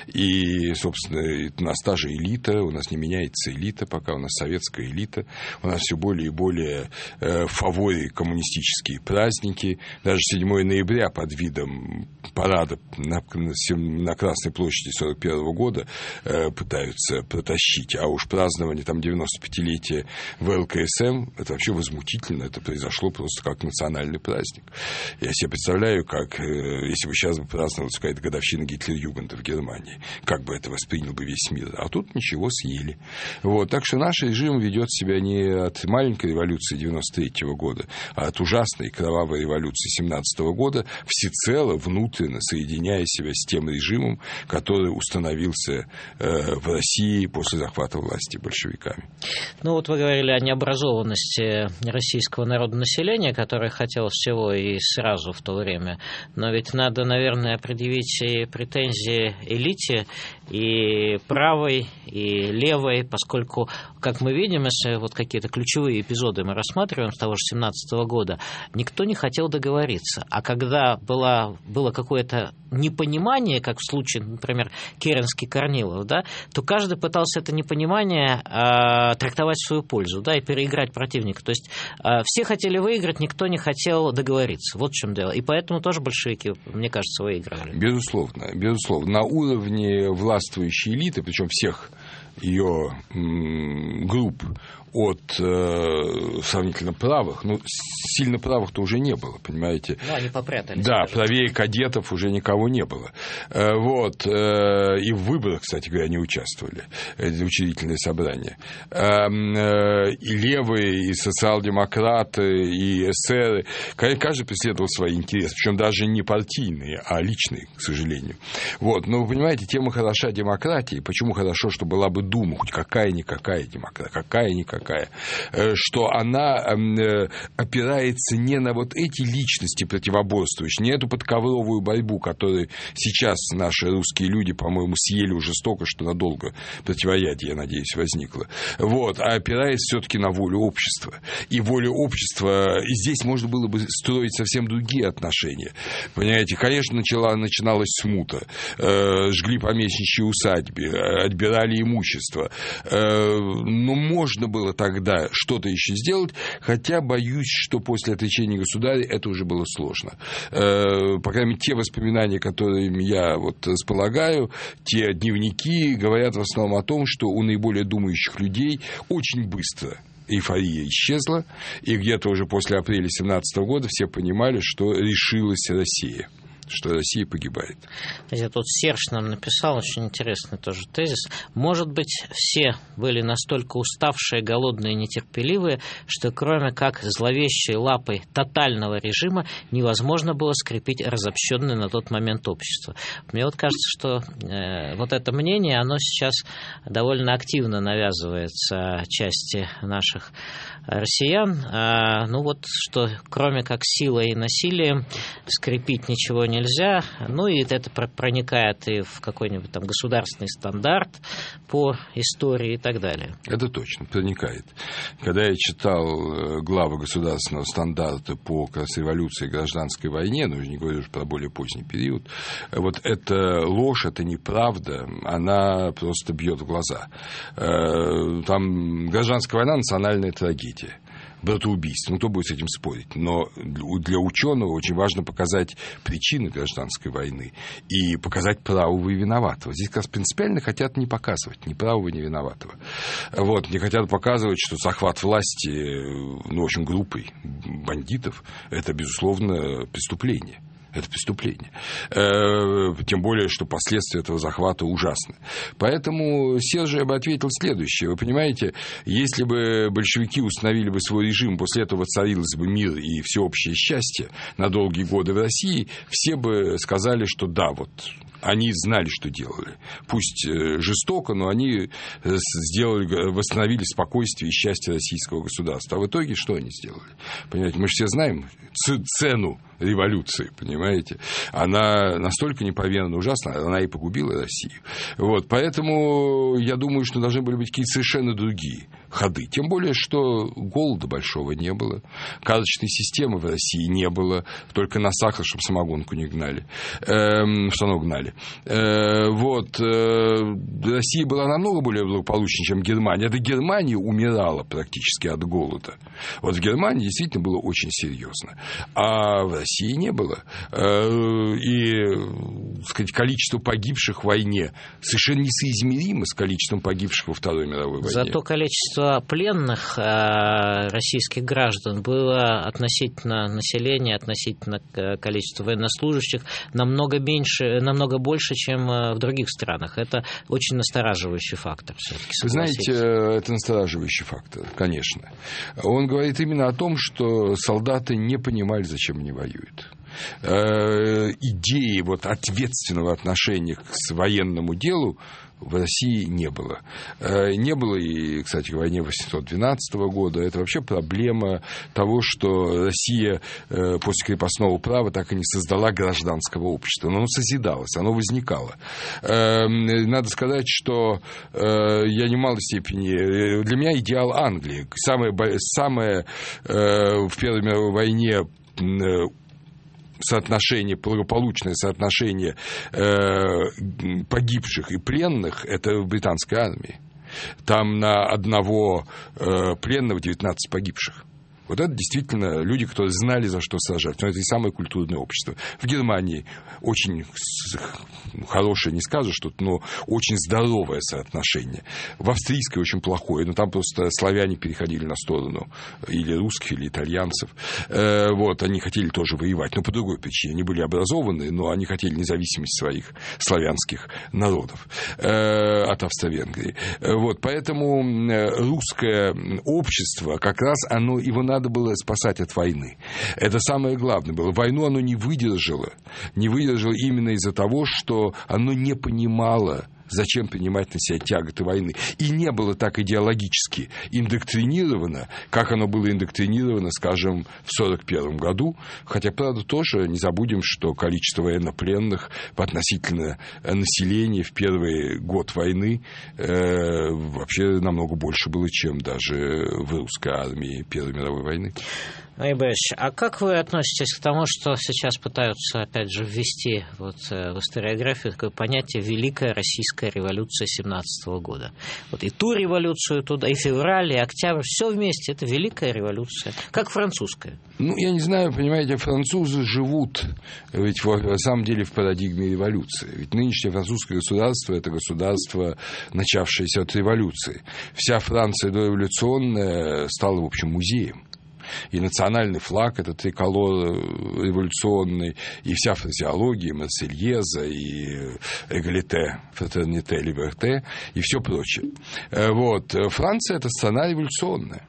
И, собственно, у нас та же элита, у нас не меняется элита, пока у нас советская элита, у нас все более и более в фаворе коммунистические праздники. Даже 7 ноября под видом парада на Красной площади 1941 года пытаются протащить, а уж празднование там 95-летия ВЛКСМ, это вообще возмутительно, это произошло просто как национальный праздник. Я себе представляю, как если бы сейчас бы праздновалась какая-то годовщина Гитлер-Югенда в Германии, как бы это воспринял бы весь мир. А тут ничего, съели. Вот. Так что наш режим ведет себя не от маленькой революции 93 года, а от ужасной кровавой революции 17 года, всецело внутренне соединяя себя с тем режимом, который установился в России после захвата власти большевиками. Ну вот вы говорили о необразованности российского народонаселения, которое хотело всего и сразу в то время. Но ведь надо, наверное, предъявить и претензии элите, и правой, и левой, поскольку, как мы видим, если вот какие-то ключевые эпизоды мы рассматриваем с того же 17 года, никто не хотел договориться. А когда было какое-то непонимание, как в случае, например, Керенский-Корнилов, да, то каждый пытался это непонимание трактовать в свою пользу, да, и переиграть противника. То есть все хотели выиграть, никто не хотел договориться. Вот в чем дело. И поэтому тоже большевики, мне кажется, выиграли. Безусловно, безусловно. На уровне властвующей элиты, причем всех ее групп, от сравнительно правых, ну, сильно правых-то уже не было, понимаете? Ну, они попрятались. Да, правее кадетов уже никого не было. Вот. И в выборах, кстати говоря, не участвовали. Это учредительное собрание. И левые, и социал-демократы, и эсеры. Каждый преследовал свои интересы. Причем даже не партийные, а личные, к сожалению. Вот. Но вы понимаете, тема хороша демократии. Почему хорошо, что была бы Дума, хоть какая-никакая демократия, какая-никакая, что она опирается не на вот эти личности противоборствующие, не эту подковровую борьбу, которую сейчас наши русские люди, по-моему, съели уже столько, что надолго противоядие, я надеюсь, возникло. Вот, а опирается все-таки на волю общества. И волю общества, и здесь можно было бы строить совсем другие отношения. Понимаете, конечно, начиналась смута, жгли помещичьи усадьбы, отбирали имущество, но можно было тогда что-то еще сделать, хотя боюсь, что после отречения государя это уже было сложно. По крайней мере, те воспоминания, которыми я вот располагаю, те дневники говорят в основном о том, что у наиболее думающих людей очень быстро эйфория исчезла, и где-то уже после апреля 17 года все понимали, что решилась Россия, что Россия погибает. Тут Серж нам написал очень интересный тоже тезис. Может быть, все были настолько уставшие, голодные, нетерпеливые, что кроме как зловещей лапой тотального режима невозможно было скрепить разобщенное на тот момент общество. Мне вот кажется, что вот это мнение, оно сейчас довольно активно навязывается части наших россиян. Ну вот, что кроме как силой и насилием скрепить ничего нельзя, ну и это проникает и в какой-нибудь там государственный стандарт по истории и так далее. Это точно, проникает. Когда я читал главы государственного стандарта по как раз революции и гражданской войне, ну, не говорю уже про более поздний период, вот эта ложь, это неправда, она просто бьет в глаза. Там гражданская война — национальная трагедия. братоубийств. Ну, кто будет с этим спорить? Но для ученого очень важно показать причины гражданской войны и показать правого и виноватого. Здесь как раз принципиально хотят не показывать ни правого, ни виноватого. Вот, не хотят показывать, что захват власти, ну, в общем, группой бандитов – это, безусловно, преступление. Это преступление. Тем более, что последствия этого захвата ужасны. Поэтому Сержу я бы ответил следующее. Вы понимаете, если бы большевики установили бы свой режим, после этого воцарился бы мир и всеобщее счастье на долгие годы в России, все бы сказали, что да, вот они знали, что делали. Пусть жестоко, но они восстановили спокойствие и счастье российского государства. А в итоге что они сделали? Понимаете, мы же все знаем цену революции, понимаете? Она настолько непомерно ужасна, она и погубила Россию. Вот, поэтому я думаю, что должны были быть какие-то совершенно другие ходы. Тем более, что голода большого не было, карточной системы в России не было, только на сахар, чтобы самогонку не гнали, штанов гнали. Вот, Россия была намного более благополучнее, чем Германия. Это Германия умирала практически от голода. Вот в Германии действительно было очень серьезно. А в России не было. И, так сказать, количество погибших в войне совершенно несоизмеримо с количеством погибших во Второй мировой войне. Зато количество пленных российских граждан было относительно населения, относительно количества военнослужащих намного меньше, намного больше, чем в других странах. Это очень настораживающий фактор. Вы знаете, это настораживающий фактор, конечно. Он говорит именно о том, что солдаты не понимали, зачем они воюют. Идеи вот ответственного отношения к военному делу в России не было. Не было и, кстати, в войне 1812 года. Это вообще проблема того, что Россия после крепостного права так и не создала гражданского общества. Но оно созидалось, оно возникало. Надо сказать, что я в малой степени... Для меня идеал Англии. Самое в Первой мировой войне соотношение, благополучное соотношение погибших и пленных – это в британской армии. Там на одного пленного 19 погибших. Вот это действительно люди, которые знали, за что сражаться. Но это и самое культурное общество. В Германии очень хорошее, не скажешь, но очень здоровое соотношение. В австрийской очень плохое, но там просто славяне переходили на сторону или русских, или итальянцев. Вот, они хотели тоже воевать, но по другой причине. Они были образованные, но они хотели независимость своих славянских народов от Австро-Венгрии. Вот, поэтому русское общество, как раз его надо было спасать от войны. Это самое главное было. Войну оно не выдержало. Не выдержало именно из-за того, что оно не понимало, зачем принимать на себя тяготы войны. И не было так идеологически индоктринировано, как оно было индоктринировано, скажем, в 1941 году. Хотя, правда, тоже не забудем, что количество военнопленных относительно населения в первый год войны вообще намного больше было, чем даже в русской армии Первой мировой войны. Андрей Борисович, а как вы относитесь к тому, что сейчас пытаются, опять же, ввести в историографию такое понятие «Великая Российская революция 17 года»? Вот и ту революцию туда, и февраль, и октябрь, все вместе, это Великая революция, как французская. Я не знаю, понимаете, французы живут ведь на самом деле в парадигме революции. Ведь нынешнее французское государство – это государство, начавшееся от революции. Вся Франция дореволюционная стала, в общем, музеем. И национальный флаг, это триколор революционный, и вся фразеология, и Марсельеза, и эгалите, фратерните, либерте, и все прочее. Вот. Франция – это страна революционная.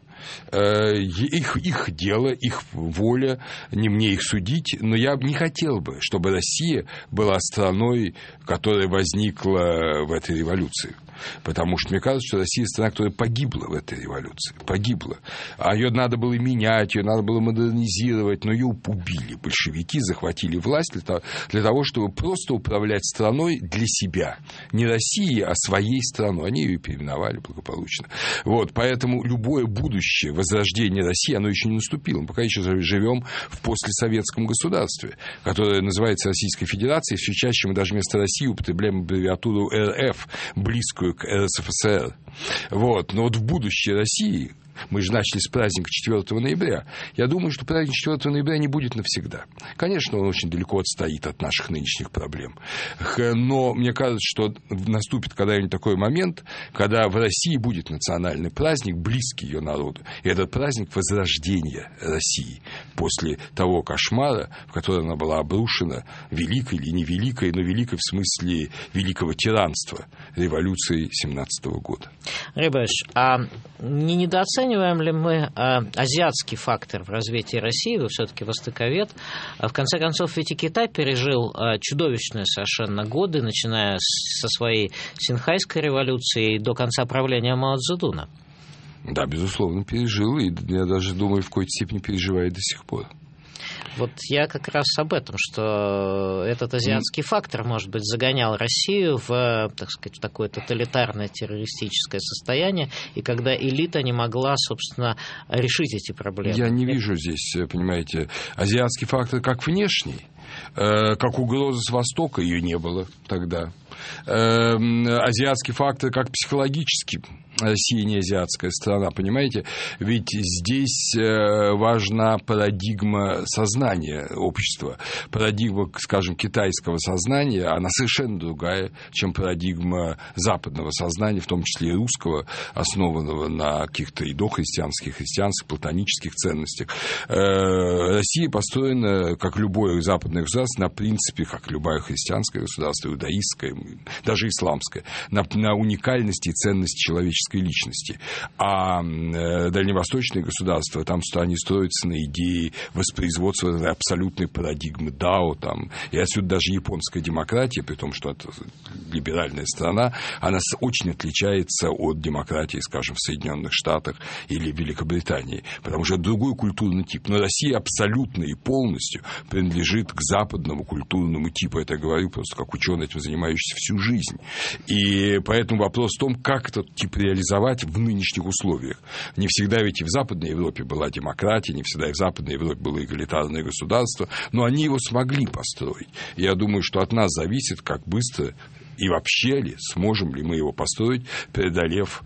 Их дело, их воля, не мне их судить, но я не хотел бы, чтобы Россия была страной, которая возникла в этой революции. Потому что мне кажется, что Россия страна, которая погибла в этой революции. Погибла. А ее надо было менять, ее надо было модернизировать, но ее убили. Большевики захватили власть для того, чтобы просто управлять страной для себя. Не России, а своей страной. Они ее переименовали благополучно. Вот, поэтому любое будущее возрождение России, оно еще не наступило. Мы пока еще живем в послесоветском государстве, которое называется Российской Федерацией. Все чаще мы даже вместо России употребляем аббревиатуру РФ, близкую к РСФСР. Вот. Но вот в будущее России Мы же начали с праздника 4 ноября. Я думаю, что праздник 4 ноября не будет навсегда. Конечно, он очень далеко отстоит от наших нынешних проблем. Но мне кажется, что наступит когда-нибудь такой момент, когда в России будет национальный праздник, близкий ее народу. И этот праздник возрождения России после того кошмара, в который она была обрушена, великой или невеликой, но великой в смысле великого тиранства революции 17 года. Рябович, а не недооцениваем ли мы азиатский фактор в развитии России? Вы все-таки востоковед. В конце концов, ведь и Китай пережил чудовищные совершенно годы, начиная со своей Синьхайской революции до конца правления Мао Цзэдуна. Да, безусловно, пережил, и я даже думаю, в какой-то степени переживает до сих пор. Вот я как раз об этом, что этот азиатский фактор, может быть, загонял Россию в, так сказать, в такое тоталитарное террористическое состояние, и когда элита не могла, собственно, решить эти проблемы. Я не вижу здесь, понимаете, азиатский фактор как внешний, как угроза с Востока, ее не было тогда. Азиатский фактор как психологический. Россия не азиатская страна, понимаете? Ведь здесь важна парадигма сознания общества. Парадигма, скажем, китайского сознания, она совершенно другая, чем парадигма западного сознания, в том числе и русского, основанного на каких-то и дохристианских, христианских, платонических ценностях. Россия построена, как любое западное государство, на принципе, как любое христианское государство, иудаистское, даже исламское, на уникальности и ценности человеческой личности. А дальневосточные государства, там они строятся на идее воспроизводства абсолютной парадигмы Дао, там, и отсюда даже японская демократия, при том, что это либеральная страна, она очень отличается от демократии, скажем, в Соединенных Штатах или в Великобритании, потому что это другой культурный тип. Но Россия абсолютно и полностью принадлежит к западному культурному типу. Это я говорю просто как ученый, этим занимающийся всю жизнь. И поэтому вопрос в том, как этот тип реализовать в нынешних условиях. Не всегда ведь и в Западной Европе была демократия, не всегда и в Западной Европе было эгалитарное государство, но они его смогли построить. Я думаю, что от нас зависит, как быстро и вообще ли сможем ли мы его построить, преодолев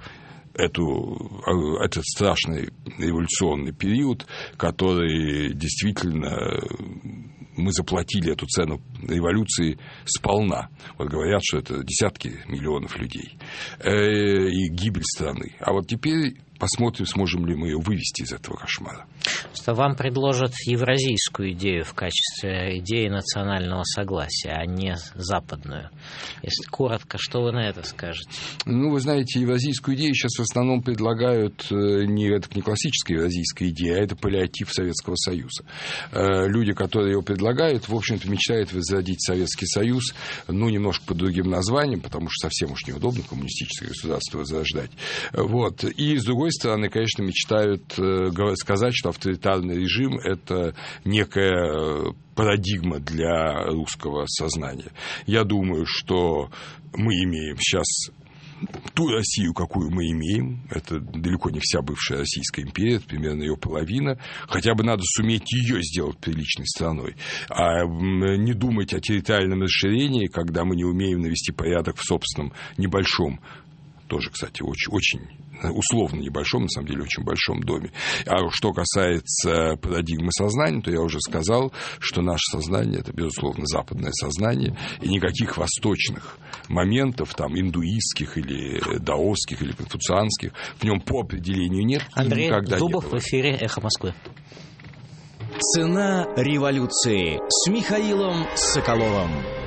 этот страшный революционный период, который действительно мы заплатили эту цену революции сполна. Вот говорят, что это десятки миллионов людей и гибель страны. А вот теперь посмотрим, сможем ли мы ее вывести из этого кошмара. Что вам предложат евразийскую идею в качестве идеи национального согласия, а не западную. Если коротко, что вы на это скажете? Ну, вы знаете, евразийскую идею сейчас в основном предлагают это не классическая евразийская идея, а это паллиатив Советского Союза. Люди, которые его предлагают, в общем-то, мечтают возродить Советский Союз, ну, немножко под другим названием, потому что совсем уж неудобно коммунистическое государство возрождать. Вот. И, с другой стороны, конечно, мечтают сказать, что авторитарный режим – это некая парадигма для русского сознания. Я думаю, что мы имеем сейчас ту Россию, какую мы имеем. Это далеко не вся бывшая Российская империя, это примерно ее половина. Хотя бы надо суметь ее сделать приличной страной. А не думать о территориальном расширении, когда мы не умеем навести порядок в собственном небольшом, тоже, кстати, очень условно небольшом, на самом деле очень большом доме. А что касается парадигмы сознания, то я уже сказал, что наше сознание – это, безусловно, западное сознание, и никаких восточных моментов, там, индуистских или даосских, или конфуцианских, в нем по определению нет. Андрей никогда Зубов не было. В эфире «Эхо Москвы». Цена революции с Михаилом Соколовым.